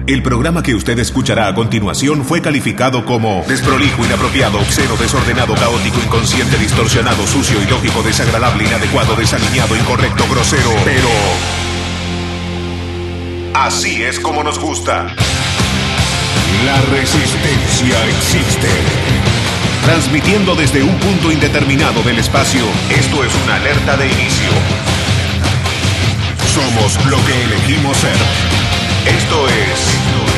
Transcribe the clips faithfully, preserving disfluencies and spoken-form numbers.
El programa que usted escuchará a continuación fue calificado como desprolijo, inapropiado, obsceno, desordenado, caótico, inconsciente, distorsionado, sucio, ilógico, desagradable, inadecuado, desaliñado, incorrecto, grosero. Pero así es como nos gusta. La resistencia existe. Transmitiendo desde un punto indeterminado del espacio, esto es una alerta de inicio. Somos lo que elegimos ser. Esto es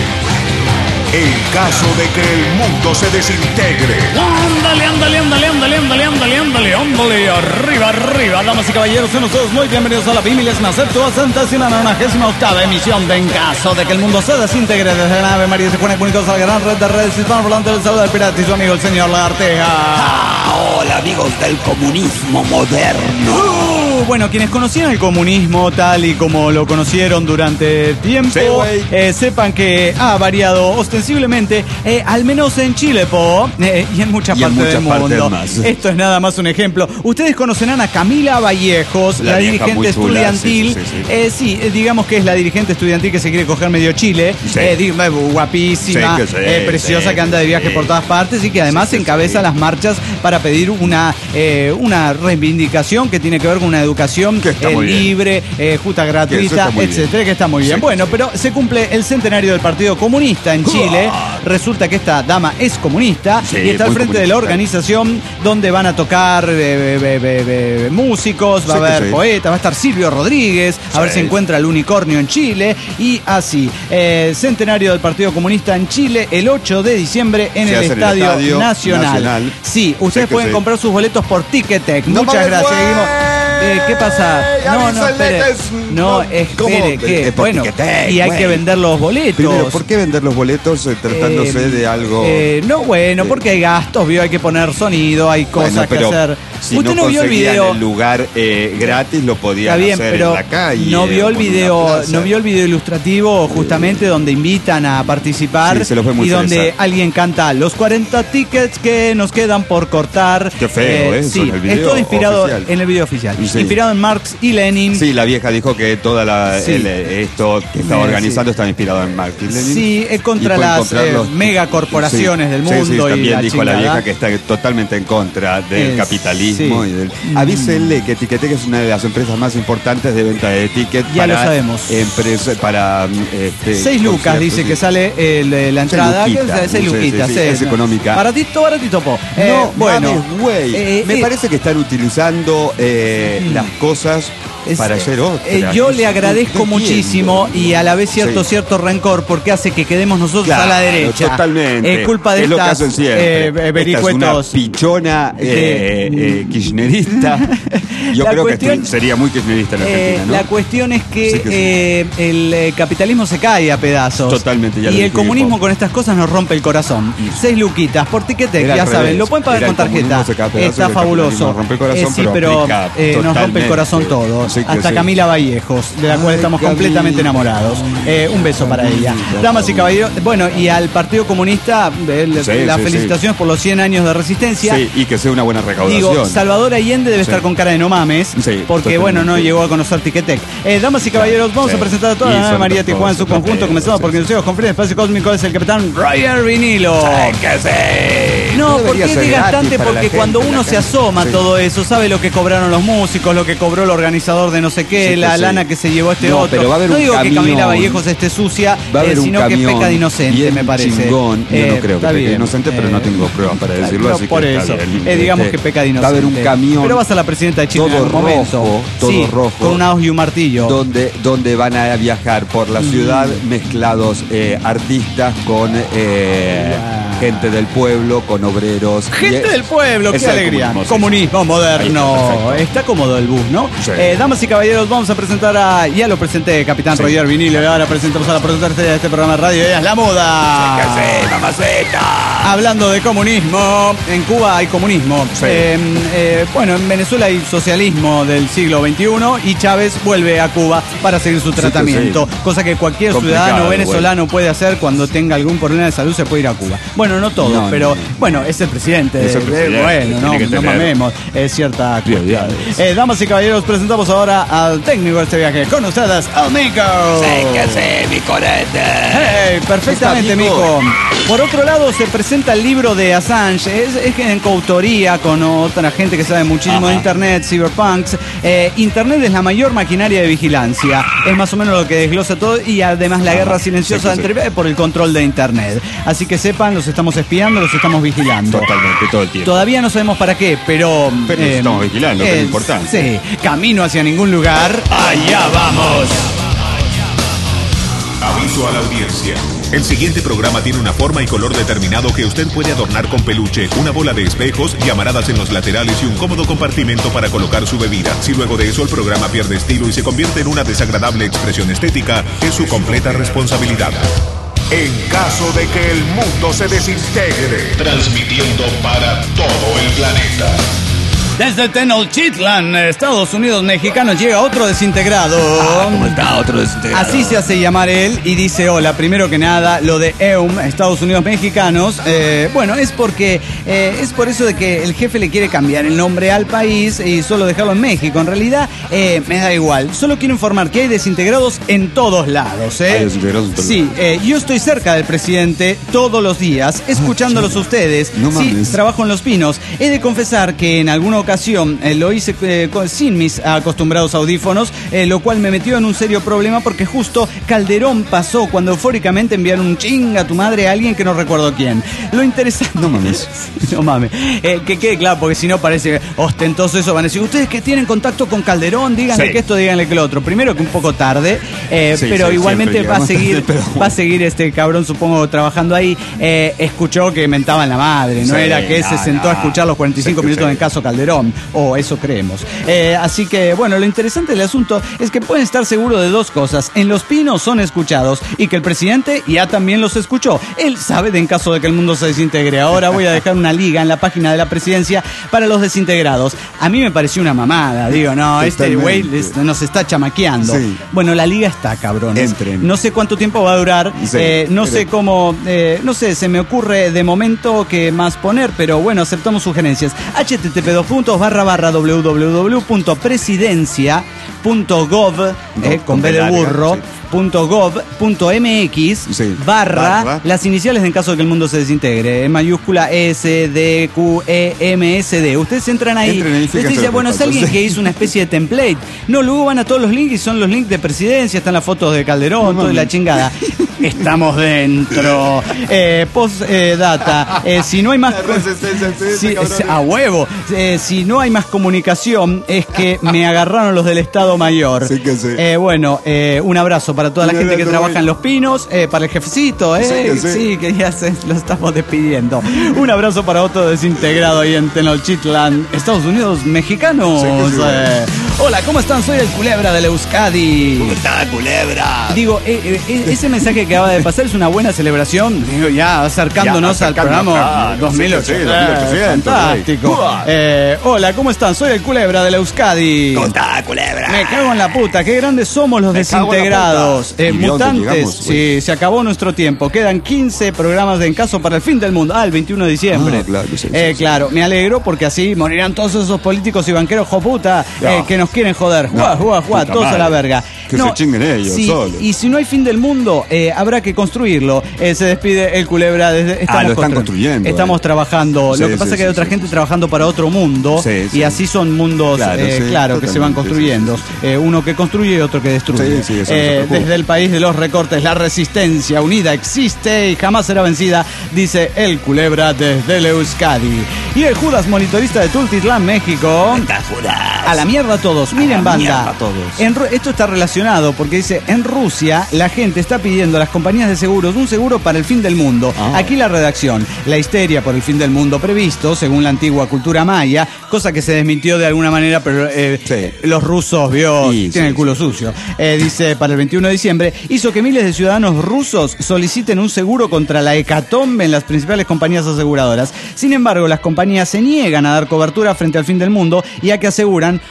el caso de que el mundo se desintegre. Ándale, ándale, ándale, ándale, ándale, ándale, ándale, ándale, arriba, arriba, damas y caballeros, sean ustedes muy bienvenidos a la vigésima centésima nonagésima octava emisión de En Caso de que el mundo se desintegre desde la nave María de Juana Comunicados a la gran red de redes hispanohablantes del saludo del pirata y su amigo el señor Lagarteja. Ah, hola amigos del comunismo moderno. Uh, bueno, quienes conocieron el comunismo tal y como lo conocieron durante tiempo, sí, eh, sepan que ha variado ostensiblemente, eh, al menos en Chile, po, eh, y en muchas y partes en muchas del mundo. Partes Esto es nada más un ejemplo. Ustedes conocerán a Camila Vallejos, la, la dirigente estudiantil. Chula, sí, sí, sí. Eh, sí, digamos que es la dirigente estudiantil que se quiere coger medio Chile. Sí. Eh, digo, guapísima, sí, sí, eh, preciosa, sí, que anda de viaje sí. por todas partes y que además sí, sí, encabeza sí. las marchas para pedir una, eh, una reivindicación que tiene que ver con una educación eh, libre, eh, justa, gratuita, que etcétera, bien. que está muy bien. Sí, bueno, sí. pero se cumple el centenario del Partido Comunista en Chile. Resulta que esta dama es comunista sí, y está al frente comunista. de la organización donde van a tocar eh, be, be, be, músicos, va sí, a haber sí. poetas, va a estar Silvio Rodríguez, a sí. ver si encuentra el unicornio en Chile y así. Eh, centenario del Partido Comunista en Chile el ocho de diciembre en el Estadio, el Estadio Nacional. Nacional. Sí, ustedes sí pueden sí. comprar sus boletos por Ticketek. No Muchas gracias. Seguimos. Eh, ¿Qué pasa? No, no, espere. No, espere, ¿qué? Bueno, y hay que vender los boletos. Primero, ¿por qué vender los boletos eh, tratándose eh, de algo? Eh, no, bueno, porque hay gastos, vio, hay que poner sonido, hay cosas bueno, pero que hacer. Si Usted no, no vio el video. el lugar eh, gratis, lo podían bien, hacer pero en la calle. No vio el video, no vio el video ilustrativo justamente eh, donde invitan a participar sí, se lo fue muy y donde interesante. alguien canta los cuarenta tickets que nos quedan por cortar. Qué feo, ¿eh? Sí, el video es todo inspirado oficial. en el video oficial. Sí. Inspirado en Marx y Lenin. Sí, la vieja dijo que toda la sí. el, esto que estaba sí, organizando sí. estaba inspirado en Marx y Lenin. Sí, es contra las eh, los... megacorporaciones sí. del mundo. Sí, sí, también y la dijo chingada. la vieja que está totalmente en contra del es, capitalismo sí. y del... Avísenle que Ticketek es una de las empresas más importantes de venta de tickets. Ya para lo sabemos. Empresa, para este, seis lucas dice sí. que sale el, la entrada. Seis luquitas. Seis luquitas. Sí, sí, sí, es económica. Baratito, baratito, po. No, eh, bueno. güey. Eh, Me eh, parece que están utilizando eh, mm. las cosas Es, para hacer otra. Eh, yo le agradezco muchísimo y a la vez cierto sí. cierto rencor porque hace que quedemos nosotros claro, a la derecha. Totalmente. Es eh, culpa de es estas eh, vericuetos. Esta es una pichona eh, eh, kirchnerista. Yo la creo cuestión, que sería muy kirchnerista en Argentina, eh, ¿no? La cuestión es que, sí que eh, sí. el eh, capitalismo se cae a pedazos. Totalmente. Ya y el comunismo con estas cosas nos rompe el corazón. Y Seis luquitas por Ticketek, ya saben, revés. Lo pueden pagar Era con tarjeta. Está fabuloso. Rompe el corazón, eh, sí, pero, pero eh, nos rompe el corazón todo. Hasta sí. Camila Vallejos, de la cual Ay, estamos Camila. completamente enamorados. Eh, un beso para ella. Damas y caballeros, bueno, y al Partido Comunista, eh, sí, las sí, felicitaciones sí. por los cien años de resistencia. Sí, y que sea una buena recaudación. Digo, Salvador Allende debe sí. estar con cara de no mames, sí, porque totalmente. bueno, no llegó a conocer Ticketek. Eh, damas y caballeros, vamos sí. a presentar a toda y la nave María Tijuana en su conjunto. Comenzamos porque nos con Frente Espacio Cósmico es el capitán Roger Vinilo. Sí, que sí. No, porque es desgastante porque cuando uno se asoma a sí. todo eso, sabe lo que cobraron los músicos, lo que cobró el organizador de no sé qué, sí, la sí. lana que se llevó este no, otro. Pero va a haber no un digo camión, que Camila Vallejos esté sucia, eh, sino que peca de inocente, me parece. Chingón. Eh, Yo no creo que peque de inocente, pero eh, no tengo pruebas para decirlo, no, así por que eso. Está bien, Eh, digamos que peca de inocente. Va a haber un camión. Pero vas a la presidenta de Chile todo en algún rojo, momento. todo sí, rojo. Con un hoz y un martillo. Donde, donde van a viajar por la ciudad mm. mezclados eh, artistas con eh, wow. gente del pueblo, con obreros. Gente y, del pueblo, qué alegría. Comunismo, comunismo moderno. Está, está cómodo el bus, ¿no? Sí. Eh, damas y caballeros, vamos a presentar a... Ya lo presenté, Capitán sí. Roger Vinilo, y ahora presentamos a la presentadora de este programa de radio. Ella es La Moda. Sí, que sí, mamaceta. Hablando de comunismo, en Cuba hay comunismo. Sí. Eh, eh, bueno, en Venezuela hay socialismo del siglo veintiuno y Chávez vuelve a Cuba para seguir su tratamiento. Sí, sí. Cosa que cualquier Complicado, ciudadano venezolano bueno. puede hacer cuando tenga algún problema de salud, se puede ir a Cuba. Bueno, Bueno, no todos, no, pero no, no. bueno, es el presidente. Es el presidente, eh, bueno, no, no mamemos. Es cierta cuestión. Eh, damas y caballeros, presentamos ahora al técnico de este viaje. Con ustedes, el Mico. Sí, que sí, mi corete. Hey, perfectamente, Mico. Por otro lado, se presenta el libro de Assange. Es, es en coautoría con otra gente que sabe muchísimo Ajá. de Internet, cyberpunks. Eh, Internet es la mayor maquinaria de vigilancia. Es más o menos lo que desglosa todo y además la Ajá. guerra silenciosa sí, sí, entre, sí. por el control de Internet. Así que sepan, los estamos espiando, los estamos vigilando. Totalmente, todo el tiempo. Todavía no sabemos para qué, pero... Pero eh, estamos vigilando, eh, que es importante. Sí, camino hacia ningún lugar. ¡Allá vamos! Aviso a la audiencia. El siguiente programa tiene una forma y color determinado que usted puede adornar con peluche, una bola de espejos, llamaradas en los laterales y un cómodo compartimento para colocar su bebida. Si luego de eso el programa pierde estilo y se convierte en una desagradable expresión estética, es su completa responsabilidad. En caso de que el mundo se desintegre, transmitiendo para todo el planeta. Desde Tenochtitlan, Estados Unidos mexicanos, llega otro desintegrado. Ah, ¿cómo está otro desintegrado? Así se hace llamar él y dice hola. Primero que nada, lo de E U M, Estados Unidos mexicanos. Eh, bueno, es porque eh, es por eso de que el jefe le quiere cambiar el nombre al país y solo dejarlo en México. En realidad, eh, me da igual. Solo quiero informar que hay desintegrados en todos lados. ¿eh? Hay desintegrados en todos sí, lados. Eh, yo estoy cerca del presidente todos los días, escuchándolos a ustedes. No sí, mames. trabajo en Los Pinos. He de confesar que en alguna ocasión Eh, lo hice eh, sin mis acostumbrados audífonos, eh, lo cual me metió en un serio problema porque justo Calderón pasó cuando eufóricamente enviaron un chinga a tu madre a alguien que no recuerdo quién. Lo interesante... No mames. no mames. Eh, que quede claro, porque si no parece ostentoso eso. Van a decir, ustedes que tienen contacto con Calderón, díganle sí. que esto, díganle que lo otro. Primero que un poco tarde, eh, sí, pero sí, igualmente va a seguir va a seguir este cabrón, supongo, trabajando ahí. Eh, escuchó que mentaban la madre, no sí, era que no, se sentó no. a escuchar los cuarenta y cinco sí, minutos sí. en caso Calderón. O eso creemos. Eh, así que, bueno, lo interesante del asunto es que pueden estar seguros de dos cosas. En Los Pinos son escuchados y que el presidente ya también los escuchó. Él sabe de en caso de que el mundo se desintegre. Ahora voy a dejar una liga en la página de la presidencia para los desintegrados. A mí me pareció una mamada. Digo, no, este güey nos está chamaqueando. Sí. Bueno, la liga está, cabrones. Entren. No sé cuánto tiempo va a durar. Sí, eh, no sé cómo... Eh, no sé, se me ocurre de momento qué más poner, pero bueno, aceptamos sugerencias. H T T P dos puntos barra barra w w w punto presidencia punto gov no, eh, con B de burro sí. punto gov punto m x sí. barra, barra las iniciales en caso de que el mundo se desintegre en mayúscula S D Q E M S D. Ustedes entran ahí, ustedes dicen, bueno, es alguien que hizo una especie de template. No, luego van a todos los links y son los links de presidencia, están las fotos de Calderón, no, toda la chingada. Estamos dentro. Eh, post eh, data. Eh, si no hay más si, a huevo. Eh, si no hay más comunicación, es que me agarraron los del Estado Mayor. Sí que sí. Eh, bueno, eh, un abrazo para toda la gente que trabaja en Los Pinos, eh, para el jefecito, eh. Sí, que, sí. sí, que ya se lo estamos despidiendo. Un abrazo para otro desintegrado ahí en Tenochtitlan, Estados Unidos mexicanos. Sí que sí, eh. Hola, ¿cómo están? Soy el Culebra del Euskadi. ¿Cómo está, Culebra? Digo, eh, eh, ese mensaje que acaba de pasar es una buena celebración. Digo, ya acercándonos ya, al programa claro, dos mil ocho. Sí, sí, eh, fantástico. Eh, hola, ¿cómo están? Soy el Culebra del Euskadi. ¿Cómo está, Culebra? Me cago en la puta. Qué grandes somos los Me desintegrados. Eh, mutantes. Llegamos, pues? Sí, se acabó nuestro tiempo. Quedan quince programas de En Caso para el Fin del Mundo. Ah, el veintiuno de diciembre. Ah, claro, sí, eh, sí, claro, sí. Me alegro porque así morirán todos esos políticos y banqueros joputa no. eh, que nos quieren joder. Juá, juá, juá, todos madre. a la verga. Que no, se chinguen ellos sí, solos. Y si no hay fin del mundo, eh, habrá que construirlo. Eh, se despide el Culebra desde. Ah, lo están construyendo. Estamos eh. trabajando. Sí, lo que pasa es sí, que hay otra sí, gente sí. trabajando para otro mundo. Sí, sí. Y así son mundos, claro, eh, sí, claro que se van construyendo. Sí, sí. Eh, uno que construye y otro que destruye. Sí, sí, eh, desde el país de los recortes, la resistencia unida existe y jamás será vencida, dice el Culebra desde el Euskadi. Y el Judas, monitorista de Tultitlán, México. A la mierda todos. Miren, banda. Todos. En, esto está relacionado porque dice, en Rusia la gente está pidiendo a las compañías de seguros un seguro para el fin del mundo. Ah. Aquí la redacción. La histeria por el fin del mundo previsto, según la antigua cultura maya, cosa que se desmintió de alguna manera, pero eh, sí. los rusos, vio, sí, tienen sí, el culo sí. sucio. Eh, dice, para el veintiuno de diciembre, hizo que miles de ciudadanos rusos soliciten un seguro contra la hecatombe en las principales compañías aseguradoras. Sin embargo, las compañías se niegan a dar cobertura frente al fin del mundo, ya que aseguran, los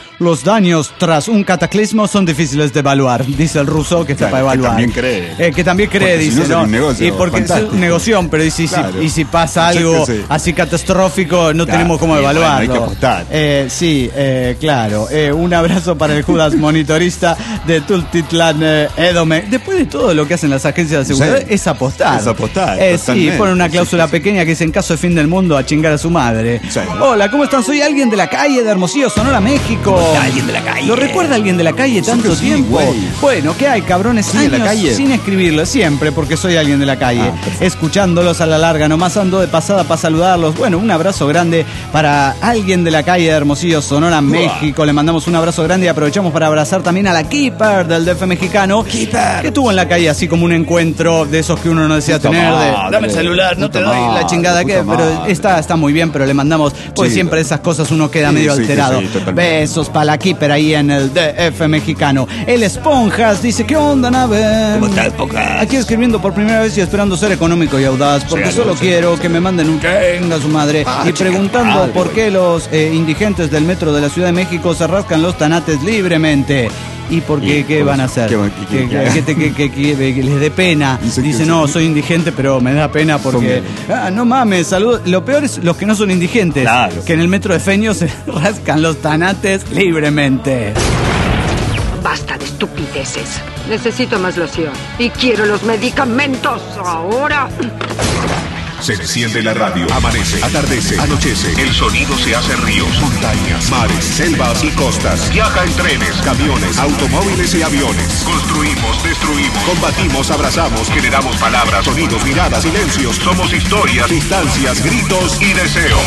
daños tras un cataclismo son difíciles de evaluar, dice el ruso que está claro, para evaluar. Que también cree. Eh, que también cree, porque dice. Si no, no, un negocio, y porque fantástico. Es un negocio, pero y si, claro. si, y si pasa algo sí, sí. así catastrófico, no claro, tenemos cómo evaluarlo. Bueno, hay que apostar. Eh, sí, eh, claro. Eh, un abrazo para el Judas monitorista de Tultitlán, eh, Edome. Después de todo lo que hacen las agencias de seguridad, sí. es apostar. Es apostar. Eh, sí, ponen una cláusula sí, pequeña que dice: en caso de fin del mundo, a chingar a su madre. Sí. Hola, ¿cómo están? Soy alguien de la calle de Hermosillo, Sonora, México. Alguien de la calle. ¿Lo recuerda alguien de la calle tanto sí, tiempo? Güey. Bueno, ¿qué hay, cabrones? Sí, años la calle. Sin escribirlo, siempre, porque soy alguien de la calle. Ah, escuchándolos a la larga, nomás ando de pasada para saludarlos. Bueno, un abrazo grande para alguien de la calle de Hermosillo, Sonora, Uah. México. Le mandamos un abrazo grande y aprovechamos para abrazar también a la Keeper del D F mexicano. Keeper. Que tuvo en la calle así como un encuentro de esos que uno no desea puta tener. De, dame el celular, no te doy madre, la chingada que. Pero está, está muy bien, pero le mandamos, pues sí, siempre esas cosas uno queda sí, medio sí, alterado. Sí, besos para la Keeper ahí en el D F mexicano. El Esponjas dice: ¿qué onda, nave? ¿Cómo estás, Esponjas? Aquí escribiendo por primera vez y esperando ser económico y audaz, porque sí, solo sí, quiero sí, que sí. me manden un chinga a su madre. Ah, y preguntando madre, por qué los eh, indigentes del metro de la Ciudad de México se rascan los tanates libremente. ¿Y por qué? ¿Qué van a hacer? ¿Qué, que, que, que, que, que, que les dé pena? Dice, Dice no, soy indigente, pero me da pena porque... Ah, no mames, saludos. Lo peor es los que no son indigentes, claro, que sí. en el metro de Feño se rascan los tanates libremente. Basta de estupideces. Necesito más loción. Y quiero los medicamentos ahora. Se enciende la radio, amanece, atardece, anochece. El sonido se hace ríos, montañas, mares, selvas y costas. Viaja en trenes, camiones, automóviles y aviones. Construimos, destruimos, combatimos, abrazamos, generamos palabras, sonidos, miradas, silencios. Somos historias, distancias, gritos y deseos.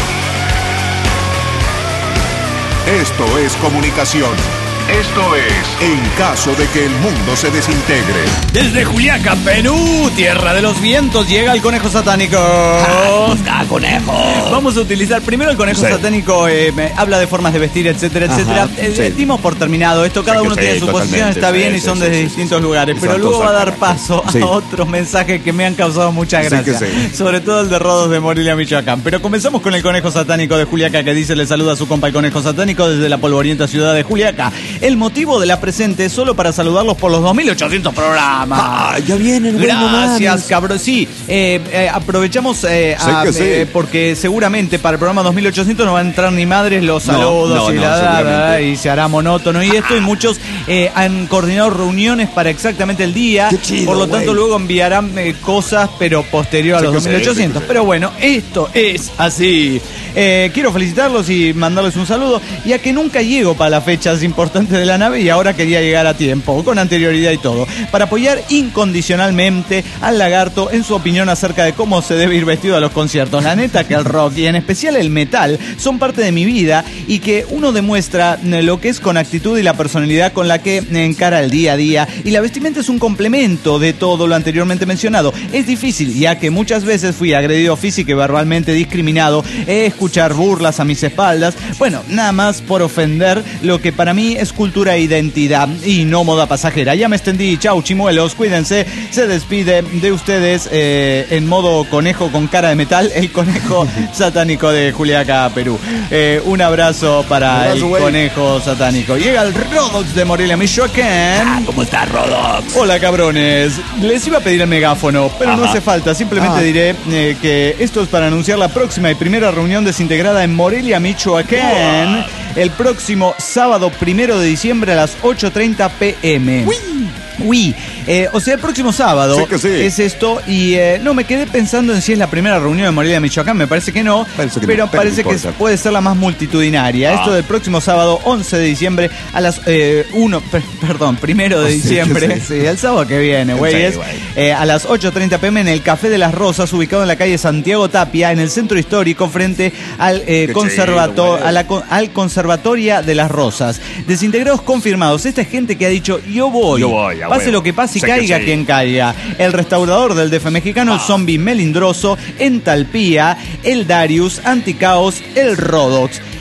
Esto es comunicación. Esto es En caso de que el mundo se desintegre. Desde Juliaca, Perú, tierra de los vientos, llega el conejo satánico. ¿Cómo está, conejo? Vamos a utilizar primero el conejo sí. satánico. Eh, me habla de formas de vestir, etcétera, Ajá, etcétera. Eh, sí. Dimos por terminado esto. Cada sí, uno tiene sí, su posición, está sí, bien sí, y son sí, desde sí, distintos sí, lugares. Sí, pero luego va a dar paso sí. a otros mensajes que me han causado mucha gracia. Sí sí. Sobre todo el de Rodos de Morelia, Michoacán. Pero comenzamos con el conejo satánico de Juliaca, que dice: le saluda a su compa el conejo satánico desde la polvorienta ciudad de Juliaca. El motivo de la presente es solo para saludarlos por los dos mil ochocientos programas. Ah, ya vienen. Gracias, cabrón. Sí, eh, eh, aprovechamos eh, a, sí. eh, porque seguramente para el programa dos mil ochocientos no van a entrar ni madres los saludos no, no, y no, la dada y se hará monótono y esto. Y muchos eh, han coordinado reuniones para exactamente el día. Qué chido, por lo tanto, wey. Luego enviarán eh, cosas, pero posterior a los dos mil ochocientos. Pero bueno, esto es así. Eh, quiero felicitarlos y mandarles un saludo, ya que nunca llego para las fechas importantes de la nave y ahora quería llegar a tiempo, con anterioridad y todo, para apoyar incondicionalmente al lagarto en su opinión acerca de cómo se debe ir vestido a los conciertos. La neta que el rock y en especial el metal son parte de mi vida y que uno demuestra lo que es con actitud y la personalidad con la que encara el día a día, y la vestimenta es un complemento de todo lo anteriormente mencionado. Es difícil, ya que muchas veces fui agredido física y verbalmente discriminado, he escuchar burlas a mis espaldas, bueno, nada más por ofender lo que para mí es cultura e identidad y no moda pasajera. Ya me extendí, chau chimuelos, cuídense. Se despide de ustedes eh, en modo conejo con cara de metal, el conejo satánico de Juliaca, Perú. Eh, un abrazo para abrazo, el güey. Conejo satánico. Llega el Rodox de Morelia, Michoacán. Ah, ¿cómo está, Rodox? Hola, cabrones. Les iba a pedir el megáfono, pero Ajá. no hace falta. Simplemente ah. diré eh, que esto es para anunciar la próxima y primera reunión desintegrada en Morelia, Michoacán, oh. el próximo sábado primero de diciembre a las ocho treinta pm. Uy. Uy, eh, o sea, el próximo sábado sí que sí. es esto, y eh, no me quedé pensando en si es la primera reunión de Morelia, Michoacán, me parece que no, parece que pero no, parece que puede ser la más multitudinaria. Ah. Esto del próximo sábado, once de diciembre, a las eh, uno, per, perdón, primero de diciembre, sí, sí, el sábado que viene, güey, es eh, a las ocho treinta pm en el Café de las Rosas, ubicado en la calle Santiago Tapia, en el centro histórico, frente al eh, conservator, a la, al Conservatoria de las Rosas. Desintegrados confirmados, esta es gente que ha dicho, yo voy. Yo voy Pase bueno. lo que pase y sé caiga que sí. quien caiga. El restaurador del D F mexicano, ah. el zombie melindroso, Entalpía, el Darius, Anticaos, el Rodox.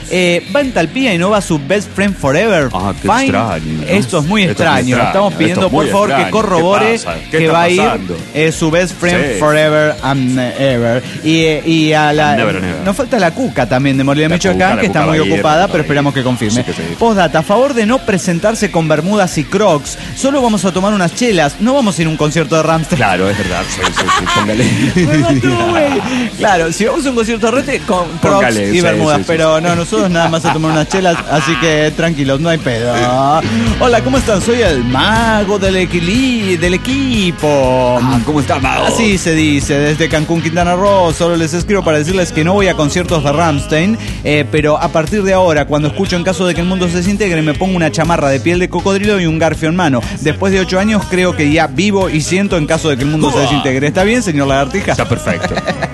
Eh, va en Talpía y no va su Best Friend Forever. Ah, qué Fine. extraño, ¿no? Esto es muy Esto es extraño. extraño. Estamos pidiendo, Esto es muy por favor, extraño. que corrobore ¿Qué pasa? ¿Qué que está va a ir pasando? eh, su Best Friend Sí. Forever and Ever. Y, eh, y a la. Never, never. Nos falta la Cuca también de Morelia, La Michoacán, Cuca, la que está Cuca muy va a ir, ocupada, va a pero ir. esperamos que confirme. Sí que sí. Postdata, a favor de no presentarse con bermudas y crocs. Solo vamos a tomar unas chelas. No vamos a ir a un concierto de Rammstein. Claro, es verdad. Sí, sí, sí, póngale. Me mató, güey. Claro, si vamos a un concierto de Rete, con crocs Póngale, y sí, bermudas. sí, sí, pero no, nosotros nada más a tomar unas chelas, así que tranquilos, no hay pedo. Hola, ¿cómo están? Soy el mago del, equili del equipo. Ah, ¿cómo está, mago? Así se dice, desde Cancún, Quintana Roo. Solo les escribo para decirles que no voy a conciertos de Rammstein, eh, pero a partir de ahora, cuando escucho En caso de que el mundo se desintegre, me pongo una chamarra de piel de cocodrilo y un garfio en mano. Después de ocho años, creo que ya vivo y siento en caso de que el mundo se desintegre. ¿Está bien, señor Lagartija? Está perfecto.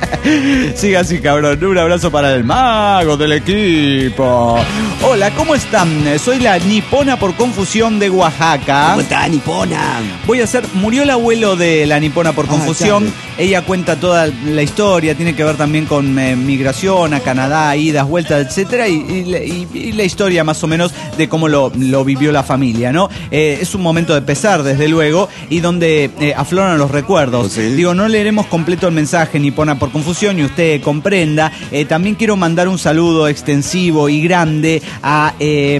Siga así, cabrón. Un abrazo para el mago del equipo. Hola, ¿cómo están? Soy la nipona por confusión de Oaxaca. ¿Cómo está, nipona? Voy a hacer... Murió el abuelo de la nipona por Ah, confusión. claro. Ella cuenta toda la historia. Tiene que ver también con eh, migración a Canadá, idas, vueltas, etcétera. Y, y, y, y la historia más o menos de cómo lo, lo vivió la familia, ¿no? Eh, es un momento de pesar, desde luego, y donde eh, afloran los recuerdos. ¿Sí? Digo, no leeremos completo el mensaje nipona por confusión y usted comprenda. Eh, también quiero mandar un saludo extensivo y grande a eh,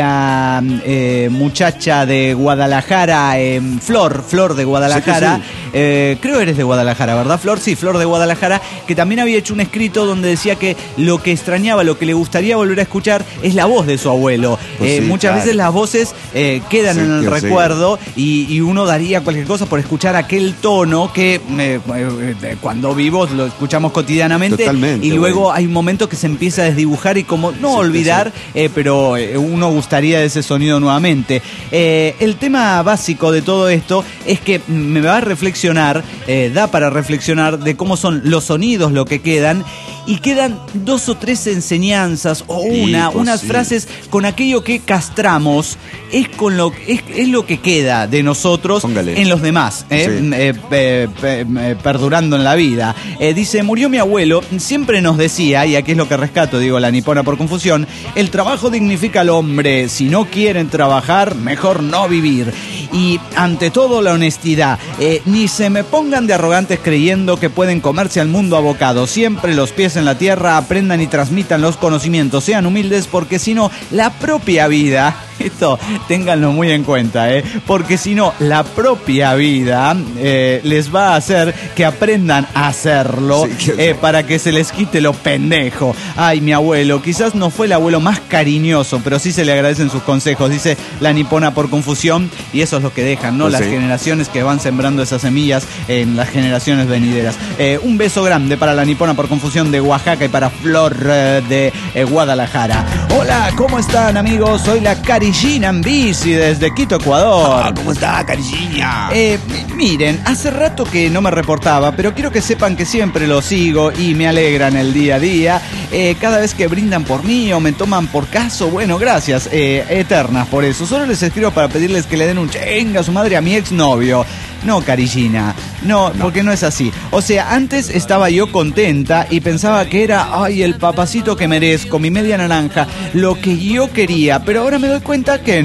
la eh, muchacha de Guadalajara, eh, Flor, Flor de Guadalajara. Sí que sí. Eh, creo eres de Guadalajara, ¿verdad, Flor? Sí, Flor de Guadalajara, que también había hecho un escrito donde decía que lo que extrañaba, lo que le gustaría volver a escuchar es la voz de su abuelo. Pues Eh, sí, muchas claro. veces las voces eh, quedan Sí, en el que sí. recuerdo y, y uno daría cualquier cosa por escuchar aquel tono que eh, eh, cuando vivos lo escuchamos cotidianamente. Totalmente, y luego güey. hay un momento que se empieza a desdibujar y como no Sí, olvidar, eh, pero eh, uno gustaría de ese sonido nuevamente. Eh, el tema básico de todo esto es que me va a reflexionar, eh, da para reflexionar de cómo son los sonidos, lo que quedan, y quedan dos o tres enseñanzas o Sí, una, pues unas sí. frases con aquello que castramos, es con lo es, es lo que queda de nosotros Póngale. en los demás, ¿eh? Sí. Eh, eh, eh, eh, perdurando en la vida. Eh, dice, murió mi abuelo, siempre nos decía, y aquí es lo que rescato, digo, la nipona por confusión, el trabajo dignifica al hombre, si no quieren trabajar, mejor no vivir. Y ante todo la honestidad, eh, ni se me pongan de arrogantes creyendo que pueden comerse al mundo a bocado, siempre los pies en la tierra, aprendan y transmitan los conocimientos, sean humildes porque si no, la propia vida... Esto ténganlo muy en cuenta, ¿eh? Porque si no, la propia vida eh, les va a hacer que aprendan a hacerlo, Sí, que- eh, para que se les quite lo pendejo. Ay, mi abuelo, quizás no fue el abuelo más cariñoso, pero sí se le agradecen sus consejos, dice la nipona por confusión, y eso es lo que dejan, ¿no? Pues las sí. generaciones que van sembrando esas semillas en las generaciones venideras. Eh, un beso grande para la nipona por confusión de Oaxaca y para Flor eh, de eh, Guadalajara. Hola, ¿cómo están, amigos? Soy la Carillina en bici desde Quito, Ecuador. Ah, ¿cómo está, cariña? Eh, miren, hace rato que no me reportaba, pero quiero que sepan que siempre lo sigo y me alegran el día a día. Eh, cada vez que brindan por mí o me toman por caso, bueno, gracias, eh, eternas por eso. Solo les escribo para pedirles que le den un chenga a su madre a mi exnovio. No, Carillina, no, porque no es así. O sea, antes estaba yo contenta y pensaba que era, ay, el papacito que merezco, mi media naranja, lo que yo quería, pero ahora me doy cuenta que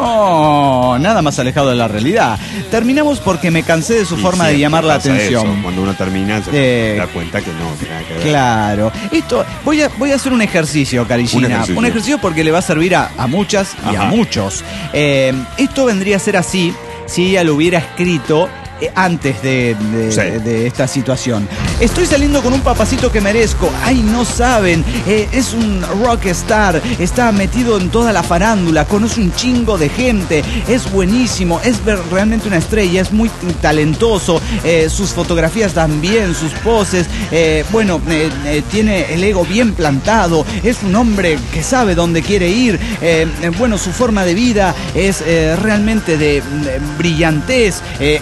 no, nada más alejado de la realidad. Terminamos porque me cansé de su Y forma de siempre llamar la pasa atención. eso. Cuando uno termina se Eh, da cuenta que no, que nada que ver. Claro. Esto, voy a, voy a hacer un ejercicio, Carillina. Un ejercicio. Un ejercicio porque le va a servir a, a muchas y a Ajá. muchos. Eh, esto vendría a ser así si ella lo hubiera escrito eh, antes de, de- Sí. de esta situación. Estoy saliendo con un papacito que merezco. Ay, no saben. eh, es un rockstar. Está metido en toda la farándula. Conoce un chingo de gente. Es buenísimo. Es ver- realmente una estrella. Es muy talentoso. eh, sus fotografías también. Sus poses. eh, bueno, eh, eh, tiene el ego bien plantado. Es un hombre que sabe dónde quiere ir. eh, eh, bueno, su forma de vida es eh, realmente de, de brillantez. eh, arte.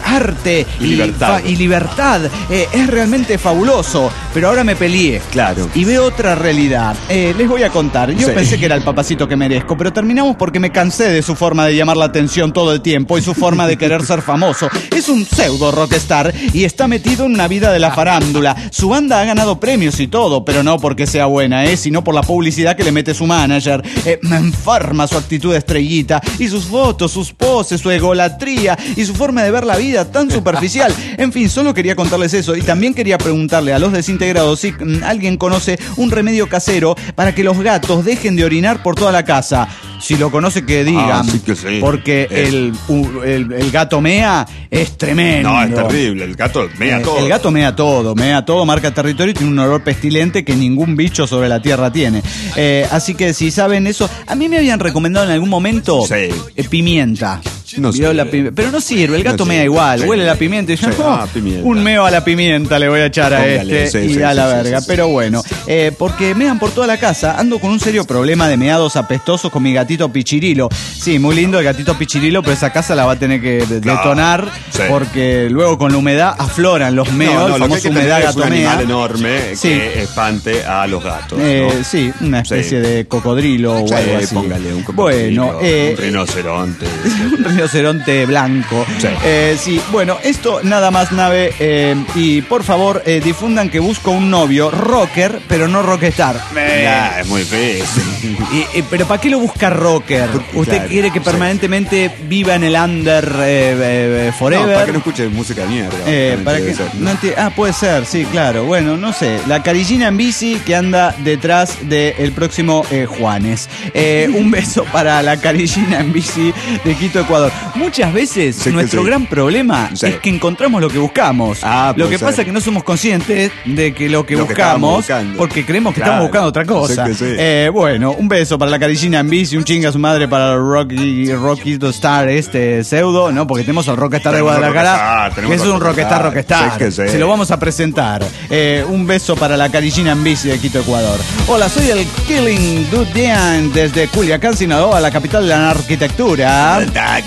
arte y, y libertad. Fa- y libertad. Eh, es realmente fabuloso. Pero ahora me peleé. Claro. Y veo otra realidad. Eh, les voy a contar. Yo sí. pensé que era el papacito que merezco, pero terminamos porque me cansé de su forma de llamar la atención todo el tiempo y su forma de querer ser famoso. Es un pseudo rockstar y está metido en una vida de la farándula. Su banda ha ganado premios y todo, pero no porque sea buena, ¿eh? Sino por la publicidad que le mete su manager. Eh, me enferma su actitud de estrellita y sus fotos, sus poses, su egolatría y su forma de ver la vida tan superficial. En fin, solo quería contarles eso y también quería preguntarle a los desintegrados si mm, alguien conoce un remedio casero para que los gatos dejen de orinar por toda la casa. Si lo conoce, que digan. Ah, sí que sí. Porque eh. el, el, el gato mea es tremendo. No, es terrible. El gato mea eh, todo. El gato mea todo, mea todo, marca territorio y tiene un olor pestilente que ningún bicho sobre la tierra tiene. Eh, así que si saben eso, a mí me habían recomendado en algún momento sí. eh, pimienta. No sé. La pim- pero no sirve, el gato no mea sé. igual, Sí. huele la pimienta y yo, Sí. no, Ah, pimienta. un meo a la pimienta le voy a echar a Póngale, este sí, y sí, a sí, la sí, verga. sí, sí. Pero bueno, eh, porque mean por toda la casa, ando con un serio problema de meados apestosos con mi gatito Pichirilo. Sí, muy lindo el gatito Pichirilo, pero esa casa la va a tener que de- Claro. detonar Sí. porque luego con la humedad afloran los meos, No, no, el lo que hay famoso que humedad tener es un gatomea. animal enorme Sí. que espante a los gatos. Eh, ¿no? Sí, una especie Sí. de cocodrilo o Sí, algo así. póngale un cocodrilo, Bueno, eh, un rinoceronte. un rinoceronte blanco. Sí. Eh, sí, bueno, esto nada más, nave. Eh, y por favor, eh, difundan que busco un novio rocker, pero no rockstar. Ya, es muy difícil. Y, y- pero ¿para qué lo busca rocker? ¿Usted Claro, quiere que sí. permanentemente viva en el under eh, eh, forever? No, para que no escuche música de mierda. Eh, para debe que, ser, no enti- ah, puede ser, sí, claro. Bueno, no sé. La carillina en bici que anda detrás del próximo eh, Juanes. Eh, un beso para la carillina en bici de Quito, Ecuador. Muchas veces Sí que nuestro sí. gran problema Sí. es que encontramos lo que buscamos. Ah, lo puede que pasa ser. es que no somos conscientes de que lo que Lo que estábamos buscamos, buscando. porque creemos que Claro. estamos buscando otra cosa. Sí que sí. Eh, bueno, un beso para la carillina en bici, un chinga a su madre para el Rocky, Rocky the Star, este pseudo, ¿no? Porque tenemos al Rockstar de Tenemos al Guadalajara, Rockstar, tenemos que es al un Rockstar, Rockstar. Rockstar. Sí que sí. Se lo vamos a presentar. Eh, un beso para la carillina en bici de Quito, Ecuador. Hola, soy el Killing Dudian desde Culiacán, Sinaloa, la capital de la arquitectura.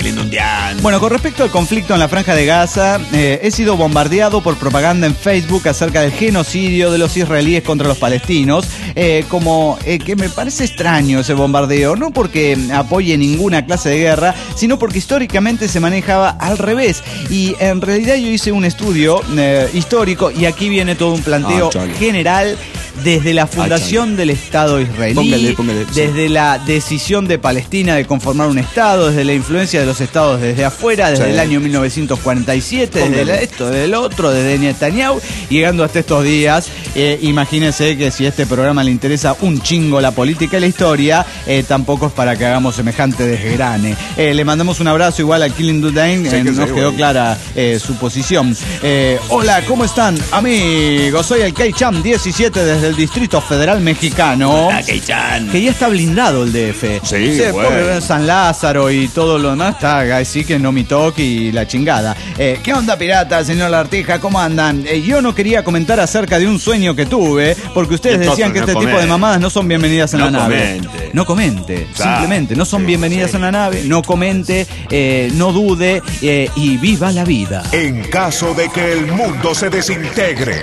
Bueno, con respecto al conflicto en la Franja de Gaza, eh, he sido bombardeado por propaganda en Facebook acerca del genocidio de los israelíes contra los palestinos, eh, como eh, que me parece extraño ese bombardeo, no porque apoye ninguna clase de guerra, sino porque históricamente se manejaba al revés. Y en realidad yo hice un estudio eh, histórico y aquí viene todo un planteo Ah, chale. general desde la fundación del Estado israelí, Póngale, póngale, sí. desde la decisión de Palestina de conformar un Estado, desde la influencia de los Estados desde afuera, desde Sí. el año mil novecientos cuarenta y siete, desde Póngale. el- esto, desde el otro, desde Netanyahu, llegando hasta estos días. Eh, imagínense que si a este programa le interesa un chingo la política y la historia, eh, tampoco es para que hagamos semejante desgrane. Eh, le mandamos un abrazo igual a Killing Dudain, Sí, eh, que nos sí, quedó güey. clara eh, su posición. Eh, hola, ¿cómo están, amigos? Soy el K-Cham diecisiete desde el Distrito Federal Mexicano. Que ya está blindado el D F. Sí, pobre bueno. San Lázaro y todo lo demás está así que no mi toque y la chingada. Eh, ¿Qué onda, pirata, señor Lartija? ¿Cómo andan? Eh, yo no quería comentar acerca de un sueño que tuve, porque ustedes Entonces, decían que no este comente. tipo de mamadas no son bienvenidas en No la nave. comente. No comente, Claro. simplemente, no son Sí, bienvenidas sí. en la nave, no comente, eh, no dude eh, y viva la vida. En caso de que el mundo se desintegre.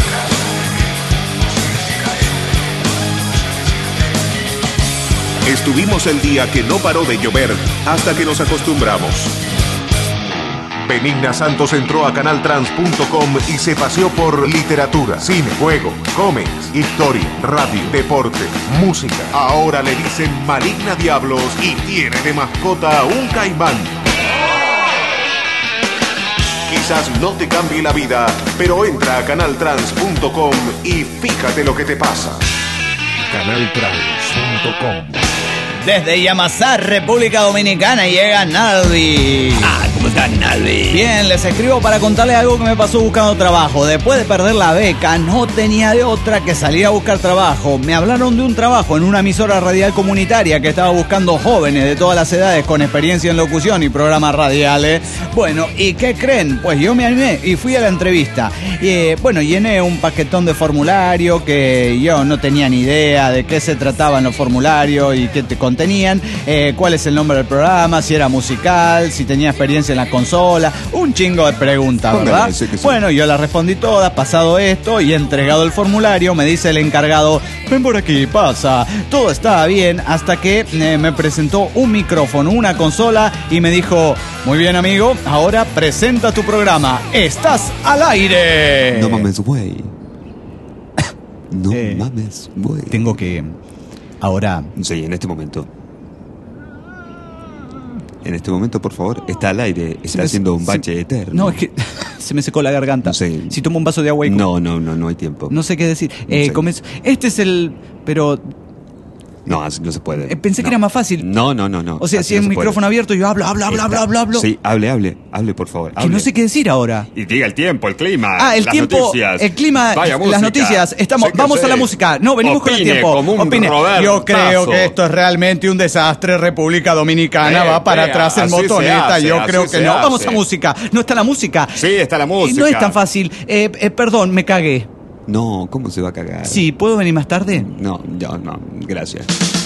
Estuvimos el día que no paró de llover hasta que nos acostumbramos. Benigna Santos entró a canaltrans punto com y se paseó por literatura, cine, juego, cómics, historia, radio, deporte, música. Ahora le dicen Maligna Diablos y tiene de mascota un caimán. Quizás no te cambie la vida, pero entra a canaltrans punto com y fíjate lo que te pasa. canaltrans punto com. Desde Yamasá, República Dominicana, llega Nalvi. Ah, ¿cómo estás, Nalvi? Bien, les escribo para contarles algo que me pasó buscando trabajo. Después de perder la beca, no tenía de otra que salir a buscar trabajo. Me hablaron de un trabajo en una emisora radial comunitaria que estaba buscando jóvenes de todas las edades con experiencia en locución y programas radiales. Bueno, ¿y qué creen? Pues yo me animé y fui a la entrevista. Y, eh, bueno, llené un paquetón de formulario que yo no tenía ni idea de qué se trataban los formularios y qué te contenían, eh, cuál es el nombre del programa, si era musical, si tenía experiencia en la una consola, un chingo de preguntas, ¿verdad? Sí, sí. Bueno, yo las respondí todas, pasado esto y entregado el formulario, me dice el encargado, ven por aquí, pasa, todo estaba bien, hasta que eh, me presentó un micrófono, una consola y me dijo, muy bien amigo, ahora presenta tu programa, estás al aire. No mames, güey. No eh, mames, güey. Tengo que... Ahora... Sí, en este momento. En este momento, por favor, está al aire. Está me, haciendo un bache se, eterno. No, es que se me secó la garganta. No sé. Si tomo un vaso de agua y... No, no, no, no hay tiempo. No sé qué decir. No eh, sé. Este es el... Pero... No, así no se puede. Eh, pensé no. que era más fácil. No, no, no, no. O sea, así si hay un micrófono puede. abierto, yo hablo, hablo, hablo, hablo, hablo, hablo. Sí, hable, hable, hable, por favor. Hable. Que no sé qué decir ahora. Y diga el tiempo, el clima. Ah, el las tiempo, noticias. el clima, Vaya las noticias. Estamos, vamos sé. a la música. No, venimos Opine, con el tiempo. Como un Opine. Yo creo que esto es realmente un desastre. República Dominicana eh, va para eh, atrás en motoneta. Hace, yo creo que no. Hace. Vamos a música. No está la música. Sí, está la música. Y no es tan fácil. Eh, eh, perdón, me cagué. No, ¿cómo se va a cagar? Sí, ¿puedo venir más tarde? No, yo no, gracias.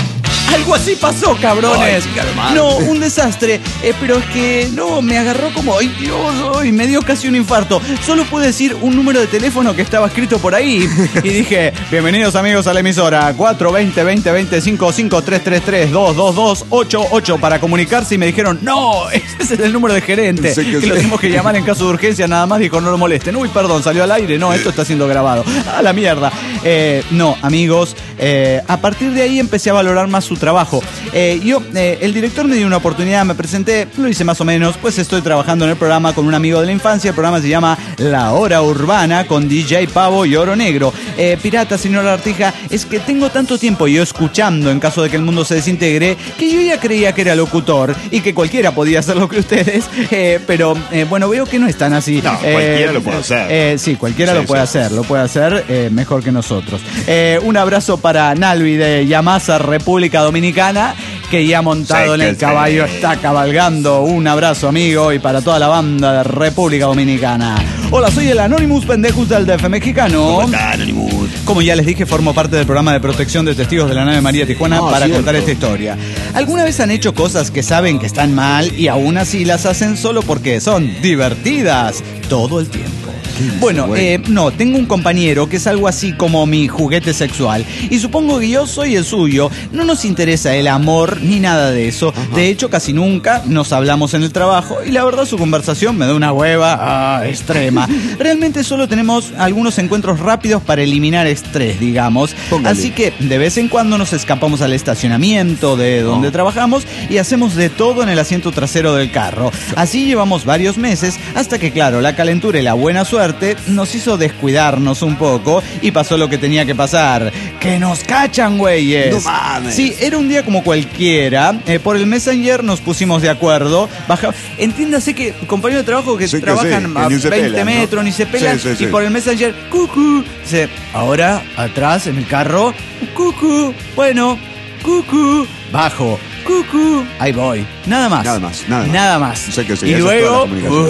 Algo así pasó, cabrones. Ay, no, un desastre. Eh, pero es que no, me agarró como, ay Dios, ay, me dio casi un infarto. Solo pude decir un número de teléfono que estaba escrito por ahí. Y dije, bienvenidos amigos a la emisora. cuatro veinte, veinte, veinticinco, cinco tres tres tres, dos dos dos, ocho ocho para comunicarse. Y me dijeron, no, ese es el número de gerente. Sí, que que lo tenemos que llamar en caso de urgencia nada más. Dijo, no lo molesten. Uy, perdón, salió al aire. No, esto está siendo grabado. A la mierda. Eh, no, amigos, eh, a partir de ahí empecé a valorar más su trabajo. Eh, yo, eh, el director me dio una oportunidad, me presenté, lo hice más o menos, pues estoy trabajando en el programa con un amigo de la infancia. El programa se llama La Hora Urbana con D J Pavo y Oro Negro. Eh, pirata, señora Artija, es que tengo tanto tiempo yo escuchando en caso de que el mundo se desintegre, que yo ya creía que era locutor y que cualquiera podía hacer lo que ustedes, eh, pero eh, bueno, veo que no es tan así. No, eh, cualquiera lo puede hacer. Eh, sí, cualquiera sí, lo puede sí, hacer, sí. lo puede hacer eh, mejor que nosotros. Eh, un abrazo para Nalvi de Yamasa, República Dominicana, que ya montado sí, en el caballo sí. está cabalgando. Un abrazo, amigo, y para toda la banda de República Dominicana. Hola, soy el Anonymous Pendejos del D F mexicano. ¿Cómo está, Anonymous? Como ya les dije, formo parte del programa de protección de testigos de la nave María Tijuana oh, para cierto. contar esta historia. ¿Alguna vez han hecho cosas que saben que están mal y aún así las hacen solo porque son divertidas todo el tiempo? Bueno, eh, no, tengo un compañero que es algo así como mi juguete sexual y supongo que yo soy el suyo. No nos interesa el amor ni nada de eso. Ajá. De hecho, casi nunca nos hablamos en el trabajo y la verdad su conversación me da una hueva ah, extrema. Realmente solo tenemos algunos encuentros rápidos para eliminar estrés, digamos. Póngale. Así que de vez en cuando nos escapamos al estacionamiento de donde oh. trabajamos y hacemos de todo en el asiento trasero del carro. Así llevamos varios meses hasta que, claro, la calentura y la buena suerte nos hizo descuidarnos un poco y pasó lo que tenía que pasar. ¡Que nos cachan, güeyes! ¡No mames! Sí, era un día como cualquiera. Eh, por el Messenger nos pusimos de acuerdo. Baja... Entiéndase que compañeros de trabajo que sí, trabajan que sí, a que veinte pelan, metros, ¿no? ni se pelan. Sí, sí, sí. Y por el Messenger, cucú. Dice, ahora, atrás, en el carro, cucú. Bueno, cucú. Bajo. Cucú, ahí voy. Nada más. Nada más, nada más. Nada más. Sé que sí, y luego,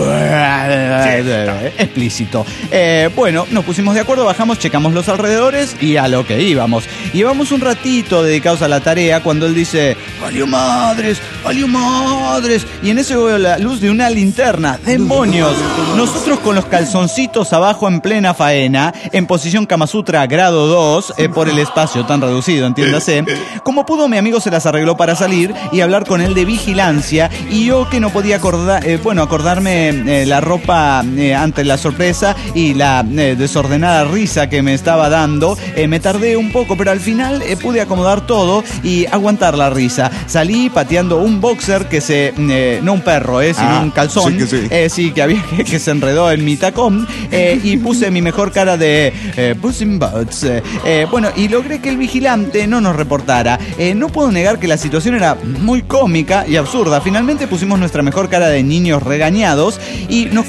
sí, explícito. Eh, bueno, nos pusimos de acuerdo, bajamos, checamos los alrededores y a lo que íbamos. Llevamos un ratito dedicados a la tarea cuando él dice, ¡valió madres! ¡Valió madres! Y en eso veo la luz de una linterna. ¡Demonios! Nosotros con los calzoncitos abajo en plena faena, en posición Kama Sutra grado dos, eh, por el espacio tan reducido, entiéndase. Como pudo, mi amigo se las arregló para salir y hablar con él de vigilancia, y yo que no podía acordar, eh, bueno, acordarme eh, la ropa eh, ante la sorpresa y la eh, desordenada risa que me estaba dando, eh, me tardé un poco, pero al final eh, pude acomodar todo y aguantar la risa. Salí pateando un boxer que se, eh, no un perro, eh, sino ah, un calzón, sí que, sí. Eh, sí, que había que, que se enredó en mi tacón, eh, y puse mi mejor cara de eh, Puss in Boots. Eh, eh, bueno, y logré que el vigilante no nos reportara. Eh, no puedo negar que la situación era muy cómica y absurda. Finalmente pusimos nuestra mejor cara de niños regañados y nos confundimos con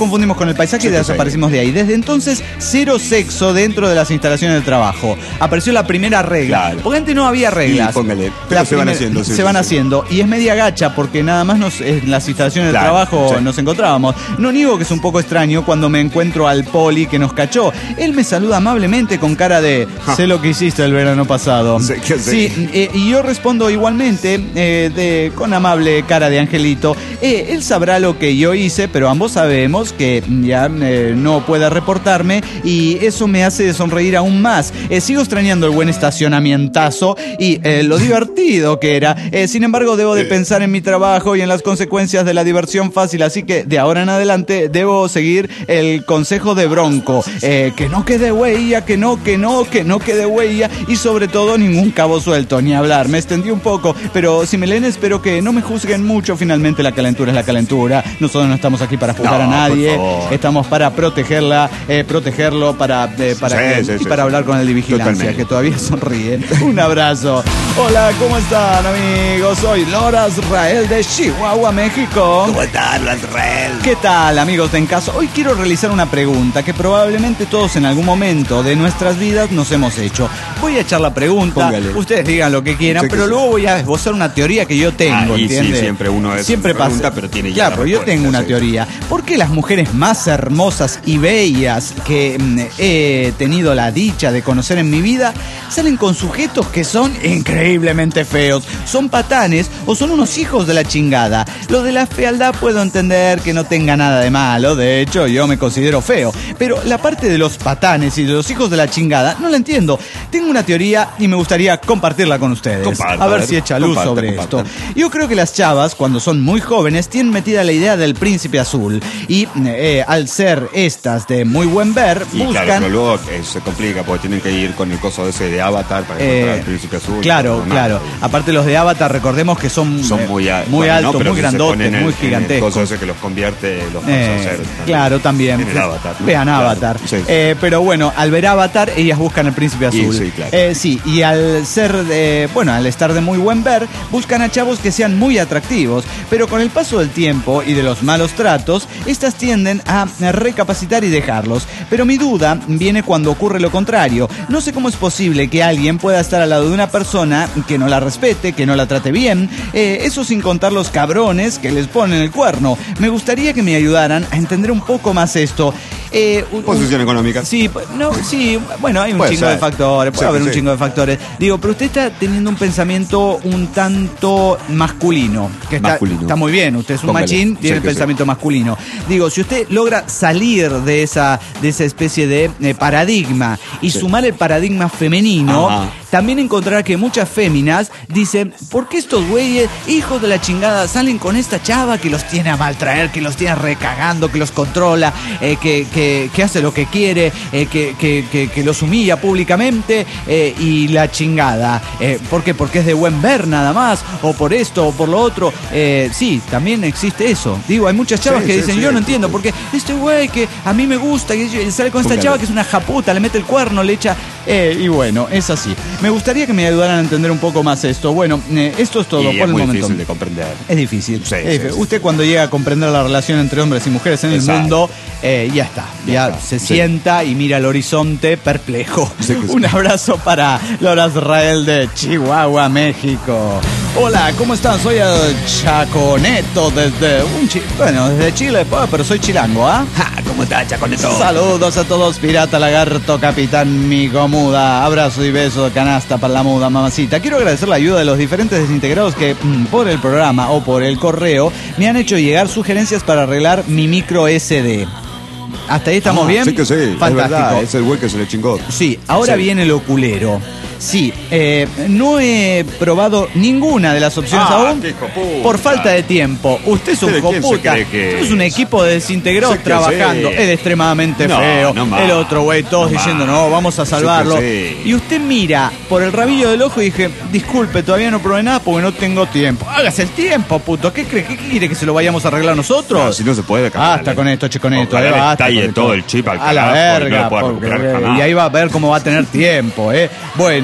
el paisaje Sí, y sí, desaparecimos sí. de ahí. Desde entonces, cero sexo dentro de las instalaciones del trabajo. Apareció la primera regla. Claro. Porque antes no había reglas. Y póngale, pero La se van primer- haciendo, sí, se sí, van sí. haciendo. Y es media gacha porque nada más nos, en las instalaciones del Claro, trabajo sí. nos encontrábamos. No niego que es un poco extraño cuando me encuentro al poli que nos cachó. Él me saluda amablemente con cara de sé lo que hiciste el verano pasado. Sí, ¿qué sé? Sí, eh, y yo respondo igualmente eh, de, con amable cara de angelito. Eh, él sabrá lo que yo hice, pero ambos sabemos que ya eh, no puede reportarme y eso me hace sonreír aún más. Eh, sigo extrañando el buen estacionamientazo y eh, lo divertido que era. Eh, sin embargo, debo de pensar en mi trabajo y en las consecuencias de la diversión fácil, así que de ahora en adelante debo seguir el consejo de Bronco. Eh, que no quede huella, que no, que no, que no quede huella y sobre todo ningún cabo suelto, ni hablar. Me extendí un poco, pero si me leen espero que no me juzguen mucho. Finalmente la calentura es la calentura. Nosotros no estamos aquí para juzgar No, a nadie. por favor. Estamos para protegerla, eh, protegerlo, para, eh, para, Sí, que- sí, y sí, para sí. hablar con el de vigilancia, Totalmente. que todavía sonríe. Un abrazo. Hola, ¿cómo están, amigos? Soy Lora Israel de Chihuahua, México. ¿Cómo estás, Israel? ¿Qué tal, amigos de En Caso? Hoy quiero realizar una pregunta que probablemente todos en algún momento de nuestras vidas nos hemos hecho. Voy a echar la pregunta, Póngale. ustedes digan lo que quieran, Sí, que pero sí. luego voy a esbozar una teoría que yo tengo, Ah, y sí, ¿entiendes? siempre uno es- Siempre pregunta, pasa. pero tiene ya Claro, la pero yo respuesta, tengo una sí. teoría. ¿Por qué las mujeres más hermosas y bellas que mm, he tenido la dicha de conocer en mi vida salen con sujetos que son increíblemente feos? Son patanes o son unos hijos de la chingada. Lo de la fealdad puedo entender que no tenga nada de malo, de hecho yo me considero feo, pero la parte de los patanes y de los hijos de la chingada no la entiendo. Tengo una teoría y me gustaría compartirla con ustedes. Comparta, a ver a ver, si echa luz comparta, sobre comparta. esto. Yo creo que las chavas, cuando son muy jóvenes, tienen metida la idea del príncipe azul y eh, al ser estas de muy buen ver, Y buscan... claro, pero luego eh, se complica porque tienen que ir con el coso ese de Avatar para encontrar Eh, al príncipe azul. Claro, Normal. claro. Aparte los de Avatar, recordemos que son, Son eh, muy, a- muy bueno, altos, no, pero muy si se grandotes, ponen en- muy en el gigantescos. coso ese que los convierte, los pasa Eh, a hacer. claro, también. En el Avatar, ¿no? Vean Claro, Avatar. sí, sí. Eh, pero bueno, al ver Avatar, ellas buscan al príncipe Y azul. sí, claro. Eh, sí, y al ser, de, bueno, al estar de muy buen ver, buscan a chavos que sean muy atractivos. Pero con el paso del tiempo y de los malos tratos, estas tienden a recapacitar y dejarlos. Pero mi duda viene cuando ocurre lo contrario. No sé cómo es posible que alguien pueda estar al lado de una persona que no la respete, que no la trate bien. Eh, eso sin contar los cabrones que les ponen el cuerno. Me gustaría que me ayudaran a entender un poco más esto. Eh, un- Posición un- económica. Sí, pu- no, sí, bueno, hay un Puede chingo ser. de factores, puede Sí, haber un sí. chingo de factores. Digo, pero usted está teniendo un pensamiento un tanto masculino, que está, Masculino. está muy bien, usted es un Póngale. machín, Sí, tiene el que sí. pensamiento masculino. Digo, si usted logra salir de esa, de esa especie de eh, paradigma y Sí. sumar el paradigma femenino, Ajá. también encontrará que muchas féminas dicen, ¿por qué estos güeyes, hijos de la chingada, salen con esta chava que los tiene a maltraer, que los tiene recagando, que los controla, eh, que, que, que hace lo que quiere, eh, que, que, que, que los humilla públicamente eh, y la chingada? Eh, ¿Por qué? Porque es de buen ver nada más, o por esto, o por lo otro. Eh, sí, también existe eso. Digo, hay muchas chavas Sí, que sí, dicen, sí, yo no sí, entiendo, sí. porque este güey que a mí me gusta, que sale con esta Póngale. chava que es una japuta, le mete el cuerno, le echa... eh, y bueno, es así. Me gustaría que me ayudaran a entender un poco más esto. Bueno, eh, esto es todo Y por es el muy momento. difícil de comprender. Es difícil. Sí, Es sí, difícil. sí. Usted cuando llega a comprender la relación entre hombres y mujeres en Exacto. el mundo, eh, ya está. Ya, Ya está, se sí. sienta y mira al horizonte perplejo. Sí que sí. Un abrazo para Lora Israel de Chihuahua, México. Hola, ¿cómo están? Soy el Chaconeto desde un chi- bueno, desde Chile, pues, pero soy chilango, ¿ah? ¿Cómo está, Chaconeto? Saludos a todos, pirata, lagarto, capitán, migo, muda. Abrazo y beso de canasta para la muda, mamacita. Quiero agradecer la ayuda de los diferentes desintegrados que mm, por el programa o por el correo me han hecho llegar sugerencias para arreglar mi micro S D. ¿Hasta ahí estamos Ah, bien? Sí que sí, es Fantástico. verdad, es el güey que se le chingó. Sí, ahora Sí. viene el oculero. Sí, eh, no he probado ninguna de las opciones Ah, aún qué hijo puta. por falta de tiempo. Usted es un ¿Usted hijo quién se puta. cree que Usted es un es? equipo de desintegrados Sí que trabajando. sí. Él es extremadamente No, feo. no más. el otro güey, todos No diciendo, más. no, vamos a Sí que salvarlo. sí. Y usted mira por el rabillo del ojo y dije, disculpe, todavía no probé nada porque no tengo tiempo. Hágase el tiempo, puto. ¿Qué cree? ¿Qué quiere que se lo vayamos a arreglar nosotros? No, si no se puede, Basta con esto, che, con esto. Ojalá eh, le basta estalle con esto. todo el chip al A la carajo y no verga. lo pueda porque- recuperar jamás. y ahí va a ver cómo va a tener tiempo, ¿eh? Bueno,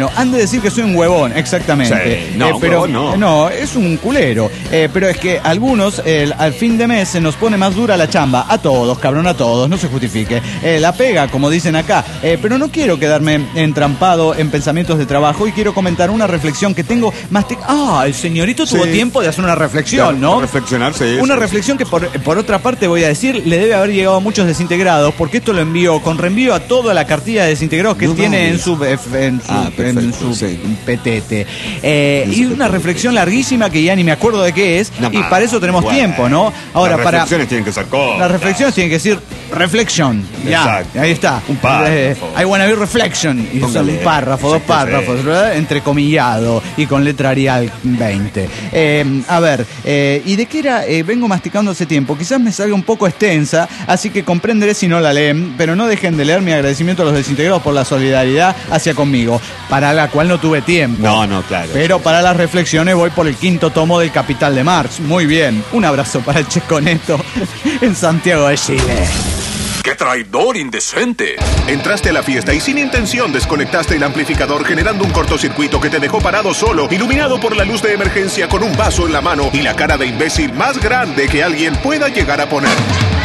bueno, han de decir que soy un huevón, exactamente. Sí, no, eh, pero huevón no. no, es un culero. Eh, pero es que algunos, eh, al fin de mes, se nos pone más dura la chamba. A todos, cabrón, a todos, no se justifique. Eh, la pega, como dicen acá. Eh, pero no quiero quedarme entrampado en pensamientos de trabajo y quiero comentar una reflexión que tengo más... Ah, el señorito tuvo Sí. tiempo de hacer una reflexión, De- ¿no? de reflexionar, sí, Una sí, reflexión que por, por otra parte voy a decir, le debe haber llegado a muchos desintegrados, porque esto lo envío con reenvío a toda la cartilla de desintegrados que No tiene mames. en su, en su, Ah, en perfecto, su sí. petete. Eh, En y su una petete. reflexión larguísima que ya ni me acuerdo de qué es, No y mames, para eso tenemos bueno. tiempo, ¿no? Ahora, Las para... reflexiones tienen que ser cortas. Las reflexiones tienen que decir reflexión. Ya, Exacto. ahí está. Un párrafo. Eh, I wanna be reflection. Y son Póngale. un párrafo, dos Sí, sí, párrafos, sí. ¿verdad? Entrecomillado y con letra Arial veinte. Eh, a ver, eh, ¿y de qué era? Eh, vengo masticando hace tiempo. Quizás me salga un poco extensa, así que comprenderé si no la leen, pero no dejen de leer mi agradecimiento a los desintegrados por la solidaridad hacia conmigo, para la cual no tuve tiempo. No, no, claro. Pero para las reflexiones voy por el quinto tomo del Capital de Marx. Muy bien. Un abrazo para el Checo Neto en Santiago de Chile. ¡Qué traidor indecente! Entraste a la fiesta y sin intención desconectaste el amplificador generando un cortocircuito que te dejó parado solo, iluminado por la luz de emergencia con un vaso en la mano y la cara de imbécil más grande que alguien pueda llegar a poner.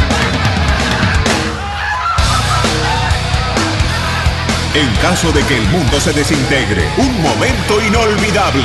En caso de que el mundo se desintegre, un momento inolvidable.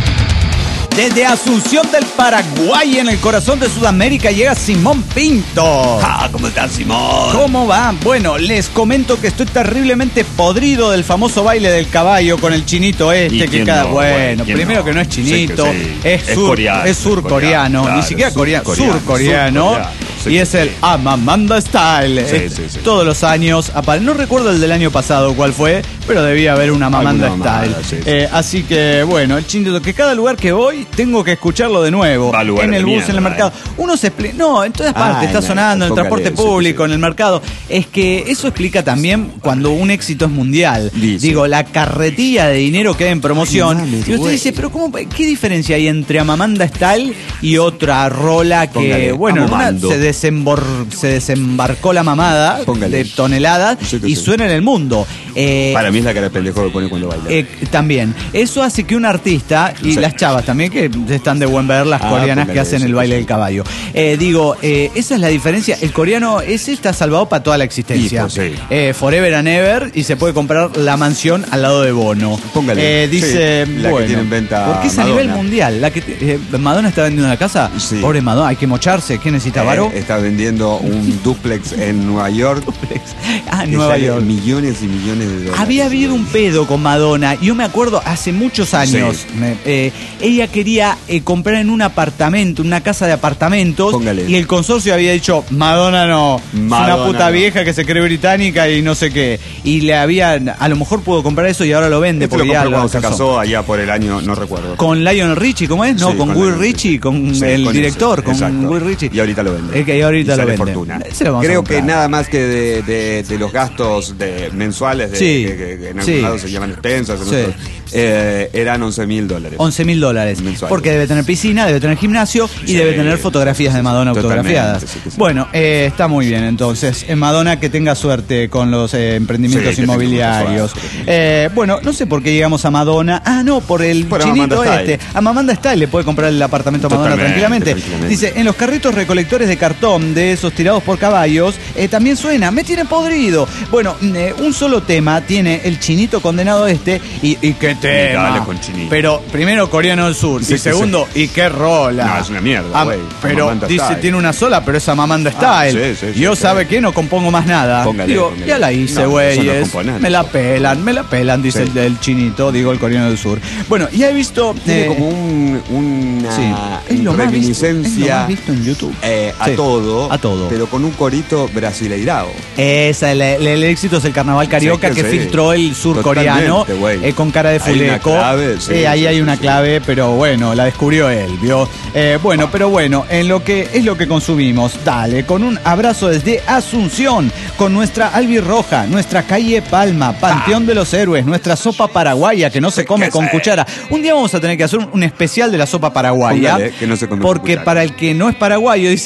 Desde Asunción del Paraguay, en el corazón de Sudamérica, llega Simón Pinto. Ah, ¿cómo estás, Simón? ¿Cómo va? Bueno, les comento que estoy terriblemente podrido del famoso baile del caballo con el chinito ¿Y este que quién cada... no, bueno, güey? ¿Quién primero no? que no es chinito, Sí que sí. es, Es sur, coreano, es surcoreano, claro, ni siquiera coreano, surcoreano, surcoreano, surcoreano, sí y que es el sí. Amamanda Style. Sí, Eh, sí, sí. Todos los años, apare- no recuerdo el del año pasado cuál fue, pero debía haber una Amamanda Alguna Style. mamada, sí, sí. Eh, así que, bueno, el chinito, que cada lugar que voy tengo que escucharlo de nuevo. Va a lugar En de el bus, mierda, en el mercado. eh. Uno se explica. No, en todas partes Ah, está no, sonando, en el póngale transporte eso, público, sí. en el mercado. Es que eso explica también cuando un éxito es mundial. Dice. Digo, la carretilla de dinero que hay en promoción. Ay, mames, y usted güey. dice, pero cómo, ¿qué diferencia hay entre Amamanda Style y otra rola que, Póngale, bueno, en una Amamando. se, desembor- se desembarcó la mamada Póngale. de toneladas Sí que y sí. suena en el mundo? Eh, Para mí es la cara de pendejo que pone cuando baila. eh, también. Eso hace que un artista, y Sí. las chavas también, que están de buen ver, las Ah, coreanas que póngale hacen eso, el baile sí. del caballo. Eh, digo, eh, esa es la diferencia. El coreano, ese está salvado para toda la existencia. Hijo, sí. Eh, forever and ever, y se puede comprar la mansión al lado de Bono. Póngale. Eh, dice, Sí, la que bueno, tiene en venta porque es a Madonna. nivel mundial. La que, eh, Madonna está vendiendo una casa. Sí. Pobre Madonna, hay que mocharse. ¿Qué necesita, Eh, Varo? está vendiendo un duplex en Nueva York. Ah, en que Nueva sale York. Millones y millones de dólares. Había habido un pedo con Madonna. Yo me acuerdo hace muchos años. Sí. me- eh, ella quería eh, comprar en un apartamento, una casa de apartamentos. Póngale. Y el consorcio había dicho: Madonna no. es Madonna una puta no. vieja que se cree británica y no sé qué. Y le habían. A lo mejor pudo comprar eso y ahora lo vende. Este lo porque ya compró lo cuando se alcanzó. casó allá por el año, no recuerdo. Con Lionel Richie, ¿cómo es? No, Sí, con, con Will Lionel Richie, Richie. con Sí, el con director, ese, con exacto. Will Richie. Y ahorita lo vende. Es que ahorita Y lo sale vende. fortuna. Se lo vamos a Creo que comprar. nada más que de, de- de los gastos de, mensuales, de, Sí, que, que- que en sí. algunos lados se llaman expensas, en Sí. otros, eh, eran once mil dólares. once mil dólares. Mensuales. Porque debe tener piscina, debe tener gimnasio y Sí, debe tener fotografías sí, de sí, Madonna totalmente, autografiadas. sí, que sí. Bueno, eh, está muy bien entonces. Eh, Madonna, que tenga suerte con los eh, emprendimientos Sí, que tenga inmobiliarios. mucha suerte. Eh, bueno, no sé por qué llegamos a Madonna. Ah, no, por el Por chinito Amanda este. Style. A Amanda Style le puede comprar el apartamento a Madonna Totalmente, tranquilamente. tranquilamente. Dice, en los carritos recolectores de cartón de esos tirados por caballos, eh, también suena, me tiene podrido. Bueno, eh, un solo tema tiene el chinito condenado este y, y qué tema. dale con chinito. Pero primero coreano del sur Sí, y sí, segundo, y qué rola. No, es una mierda, Ah, güey. pero Amanda dice, Style. tiene una sola, pero es Amamanda Ah, Style. sí, sí, sí, Yo, sí. ¿sabe qué? No compongo más nada. Póngale, Digo, póngale. ya la hice, No, güey. eso no compone nada, me la tampoco. pelan, me la pelan, dice Sí. el, el chinito, digo el coreano del sur. Bueno, ya he visto... Tiene eh, como un, una sí, es lo más visto, es lo reminiscencia más visto en YouTube. eh, a Sí, todo, a todo. pero con un corito brasileirado. Esa, el, el- el éxito es el carnaval carioca Sí, que que sí. filtró el surcoreano Totalmente, güey. eh, con cara de Hay una fuleco. clave, sí, Eh, ahí sí, hay sí, una sí. clave, pero bueno, la descubrió él, ¿vio? Eh, bueno, pero bueno, en lo que es lo que consumimos, dale, con un abrazo desde Asunción, con nuestra albirroja, nuestra calle Palma, Panteón de los Héroes, nuestra sopa paraguaya que no se come que con sí. cuchara. Un día vamos a tener que hacer un, un especial de la sopa paraguaya. Póngale, que no se come con porque cuchara. para el que no es paraguayo dice como una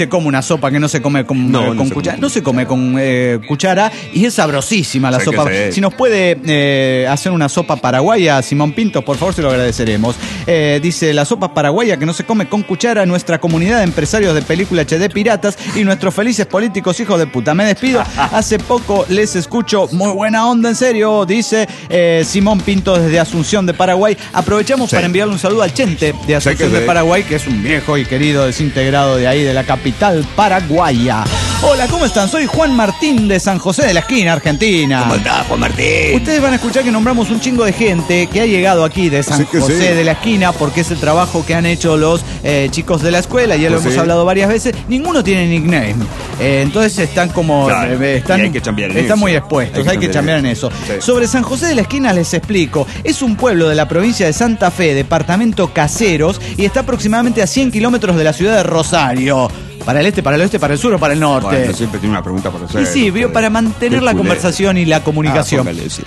sopa que no se come con, No, eh, no con se cuchara. come. No se come con eh, cuchara y es sabrosísima la Sí sopa. que sí. Si nos puede eh, hacer una sopa paraguaya, Simón Pinto, por favor, se lo agradeceremos. Eh, dice, la sopa paraguaya que no se come con cuchara, nuestra comunidad de empresarios de película H D piratas y nuestros felices políticos hijos de puta. Me despido. Hace poco les escucho. Muy buena onda, en serio, dice eh, Simón Pinto desde Asunción de Paraguay. Aprovechamos Sí. para enviarle un saludo al Chente de Asunción que de sí. Paraguay, que es un viejo y querido desintegrado de ahí, de la capital paraguaya. Hola, ¿cómo están? Soy Juan Martín de San José de la Esquina, Argentina. ¿Cómo estás, Juan Martín? Ustedes van a escuchar que nombramos un chingo de gente que ha llegado aquí de San Sí que José sí. de la Esquina, porque es el trabajo que han hecho los eh, chicos de la escuela, ya lo Pues hemos sí. hablado varias veces. Ninguno tiene nickname. Eh, entonces están como... Claro, eh, están, y hay que chambear en están eso. muy expuestos, hay, Hay que que chambear chambear en en eso. Sí. Sobre San José de la Esquina les explico. Es un pueblo de la provincia de Santa Fe, departamento Caseros, y está aproximadamente a cien kilómetros de la ciudad de Rosario. ¿Para el este, para el oeste, para el sur o para el norte? Bueno, siempre tiene una pregunta para hacer. Y sí, vio, para mantener Qué la culé. conversación y la comunicación. Ah, póngale, sí.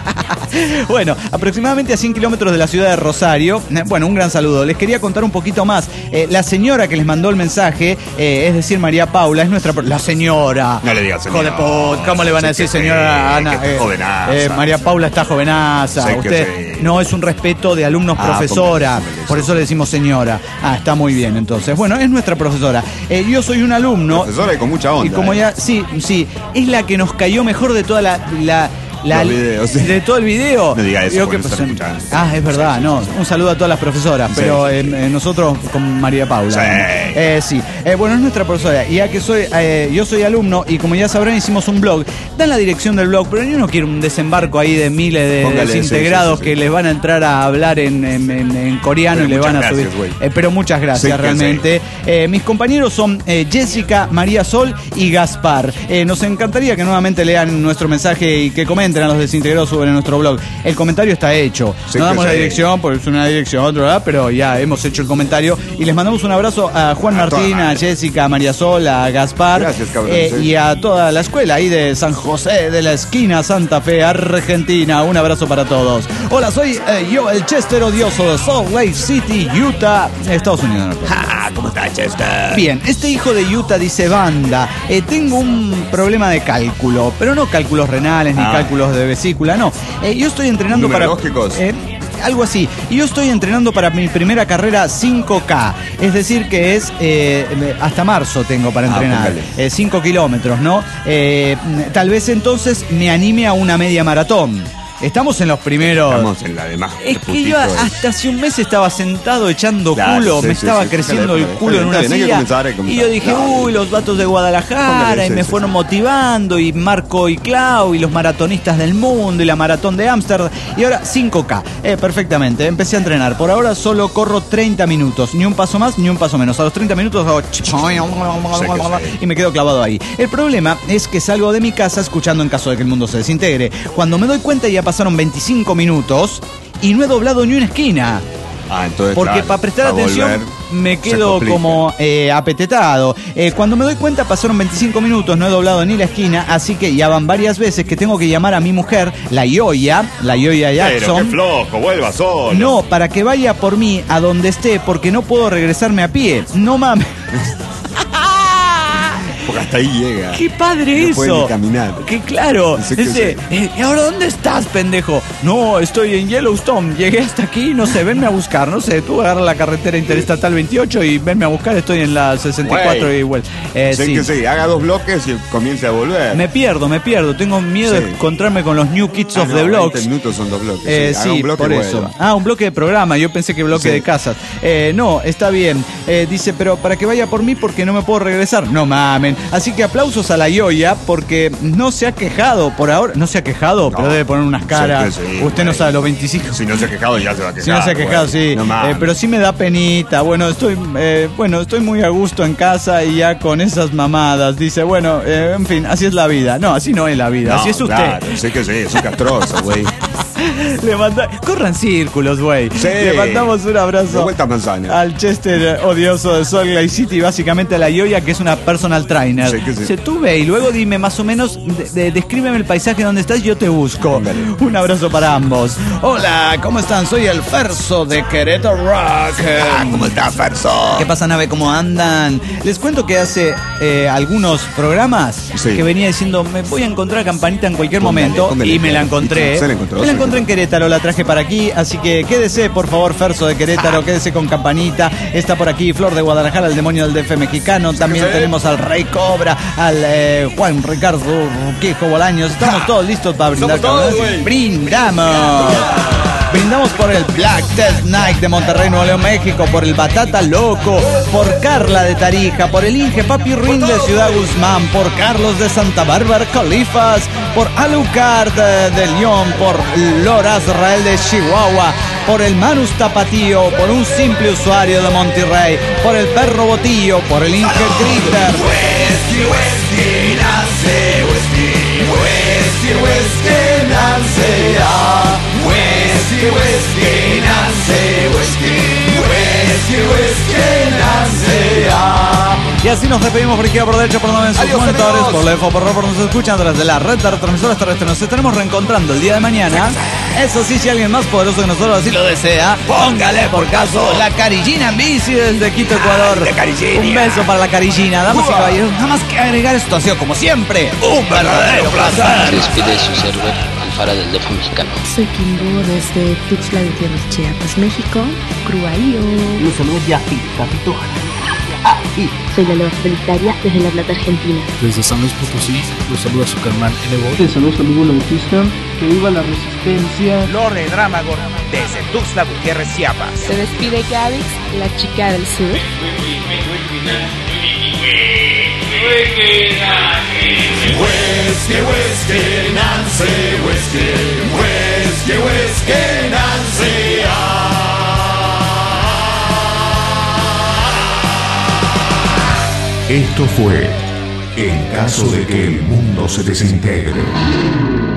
Bueno, aproximadamente a cien kilómetros de la ciudad de Rosario. Eh, Bueno, un gran saludo. Les quería contar un poquito más. Eh, la señora que les mandó el mensaje, eh, es decir, María Paula, es nuestra... pro- La señora. No le digas Hijo de señora. puta, ¿cómo le van a Sí decir que señora sí, Ana? que está Eh, jovenaza. eh, María Paula está jovenaza. Sí que Usted sí. no es un respeto de alumnos Ah, profesora. póngale, póngale, Por sí. eso le decimos señora. Ah, está muy bien entonces. Bueno, es nuestra profesora. Eh, yo soy un alumno. Profesora y con mucha onda. Y como ¿eh? ya, sí, sí, es la que nos cayó mejor de toda la, la, la- Los videos, sí. de todo el video. No diga eso, Digo porque que, no pues, están escuchando. ah, es verdad, no. Un saludo a todas las profesoras, Sí, pero sí. eh, eh, nosotros con María Paula. Sí. Eh, sí. Eh, bueno, es nuestra profesora. Y ya que soy, eh, yo soy alumno y como ya sabrán hicimos un blog. Dan la dirección del blog, pero yo no quiero un desembarco ahí de miles de Póngale, desintegrados sí, sí, sí, que sí. les van a entrar a hablar en, en- en- en coreano Pero y le van a muchas subir. gracias, güey. Eh, pero muchas gracias, Sí, que realmente. Eh, mis compañeros son eh, Jessica, María Sol y Gaspar. Eh, nos encantaría que nuevamente lean nuestro mensaje y que comenten a los desintegrados sobre nuestro blog. El comentario está hecho. Sí, no que damos la sí. dirección, porque es una dirección, otra, ¿verdad? Pero ya hemos hecho el comentario. Y les mandamos un abrazo a Juan A toda Martín, a madre. Jessica, a María Sol, a Gaspar. Gracias, cabrón, eh, sí. y a toda la escuela ahí de San José de la Esquina, Santa Fe, Argentina. Un abrazo para todos. Hola, soy eh, yo, el Chester odioso de Salt Lake City, Utah, Estados Unidos. Ah, ¿cómo está, Chester? Bien, este hijo de Utah dice, banda, eh, tengo un problema de cálculo, pero no cálculos renales ni Ah. cálculos de vesícula, no. Eh, yo estoy entrenando para... ¿Numerológicos? eh, algo así. Y yo estoy entrenando para mi primera carrera cinco K. Es decir, que es eh, hasta marzo tengo para Ah, entrenar. póngale. Eh, cinco kilómetros, ¿no? Eh, tal vez entonces me anime a una media maratón. Estamos en los primeros... Estamos en la de más. Es que yo hasta hace un mes estaba sentado echando Claro, culo, sí, me sí, estaba sí, creciendo sí, el sí, culo está en bien, una está bien, hay que silla. comenzar, hay que Y comenzar. yo dije, Claro. uy, los vatos de Guadalajara, Póngale, y sí, me sí, fueron sí. motivando, y Marco y Clau, y los maratonistas del mundo, y la maratón de Ámsterdam, y ahora cinco K. Eh, perfectamente, empecé a entrenar. Por ahora solo corro treinta minutos, ni un paso más, ni un paso menos. A los treinta minutos hago y me quedo clavado ahí. El problema es que salgo de mi casa escuchando En caso de que el mundo se desintegre. Cuando me doy cuenta ya pasaron veinticinco minutos y no he doblado ni una esquina. Ah, entonces, Porque claro, para prestar para atención volver, me se quedo complica. como eh, apetetado. Eh, cuando me doy cuenta pasaron veinticinco minutos, no he doblado ni la esquina, así que ya van varias veces que tengo que llamar a mi mujer, la Yoya, la Yoya Pero qué Jackson. flojo, vuelva solo. No, para que vaya por mí a donde esté, porque no puedo regresarme a pie. No mames. Porque hasta ahí llega. ¡Qué padre No eso! puede ni caminar. ¡Qué claro! Dice que Ese, eh, ¿y ahora dónde estás, pendejo? No, estoy en Yellowstone. Llegué hasta aquí, no sé, venme a buscar. No sé, tú agarras la carretera interestatal veintiocho y venme a buscar. Estoy en la sesenta y cuatro Güey. y bueno. Eh, Sé sí. que sí, haga dos bloques y comience a volver. Me pierdo, me pierdo. Tengo miedo Sí. de encontrarme con los New Kids Ah, of no, the veinte Blocks. minutos son dos bloques. Eh, sí, sí, haga un bloque por y eso. vuelva. Ah, un bloque de programa. Yo pensé que bloque Sí. de casas. Eh, no, está bien. Eh, dice, pero para que vaya por mí porque no me puedo regresar. No mamen. Así que aplausos a la Yoya porque no se ha quejado por ahora. No se ha quejado, No. pero debe poner unas caras. Sí que sí, Usted no güey. sabe, los veinticinco. Si no se ha quejado, ya se va a quejar. Si no se ha quejado, güey. sí. No mames. Eh, pero sí me da penita. Bueno, estoy eh, bueno, estoy muy a gusto en casa y ya con esas mamadas. Dice, bueno, eh, en fin, así es la vida. No, así no es la vida. No, así es usted. Claro, sé que sí, es un castroso, güey. Le manda... Corran círculos, güey. Sí. Le mandamos un abrazo. De vuelta a manzana. Al Chester odioso de Salt Lake City, básicamente a la Yoya, que es una personal trainer. Sí, que sí. Se tuve y luego dime más o menos, de, de, descríbeme el paisaje donde estás y yo te busco. Dale. Un abrazo para ambos. Hola, ¿cómo están? Soy el Ferso de Querétaro Rock. Ah, ¿cómo estás, Ferso? ¿Qué pasa, nave? ¿Cómo andan? Les cuento que hace eh, algunos programas Sí. que venía diciendo, me voy a encontrar a Campanita en cualquier Póngale, momento. póngale, y me la póngale. encontré. Se la encontró, me la se encontré en Querétaro, la traje para aquí. Así que quédese, por favor, Ferso de Querétaro, quédese con Campanita. Está por aquí Flor de Guadalajara, el demonio del D F mexicano. También sí. tenemos al Rey Cobra, al eh, Juan Ricardo Quejo Bolaños. Estamos todos listos para brindar. Somos todos, cabrones. güey. Brindamos. Brindamos por el Black Test Night de Monterrey, Nuevo León, México, por el Batata Loco, por Carla de Tarija, por el Inge Papi Ruin de Ciudad Guzmán, por Carlos de Santa Bárbara, Califas, por Alucard de, de León, por Loras Israel de Chihuahua, por el Manus Tapatío, por un simple usuario de Monterrey, por el Perro Botillo, por el Inge Critter. Whisky, whisky, Nancy, whisky, whisky, whisky, Nancy, ah. Whisky, whisky, Nancy, whisky, whisky, whisky, Nancy, ah. Y así nos despedimos por izquierda, por derecha, por donde en sus Adiós, monitores, amigos. por lejos, por por nos escuchan a través de la red de retransmisoras terrestres. Nos estaremos reencontrando el día de mañana. Eso sí, si alguien más poderoso que nosotros así lo desea, póngale por caso la Carillina en bici desde Quito, Ecuador. la Carillina. Un beso para la Carillina. Damas y caballeros, nada más que agregar, esto ha sido como siempre un verdadero placer. Se despide su server Alfara del D F mexicano. Soy Kimbo desde Tuxtla Gutiérrez, Chiapas, México. Cruayo. Los saludos de Afi, Capito. Soy la Loa Solitaria desde La Plata, Argentina. Desde San Luis Potosí, los saluda su carnal Evo. Les saludos a su amigo Lautista. Que viva la resistencia. Lore Dramagor desde Tuxtla Gutiérrez, Chiapas. Se despide Gavix, la chica del sur. Whisky, whisky, Nancy, whisky, whisky, whisky, Nancy, ah. Esto fue En caso de que el mundo se desintegre.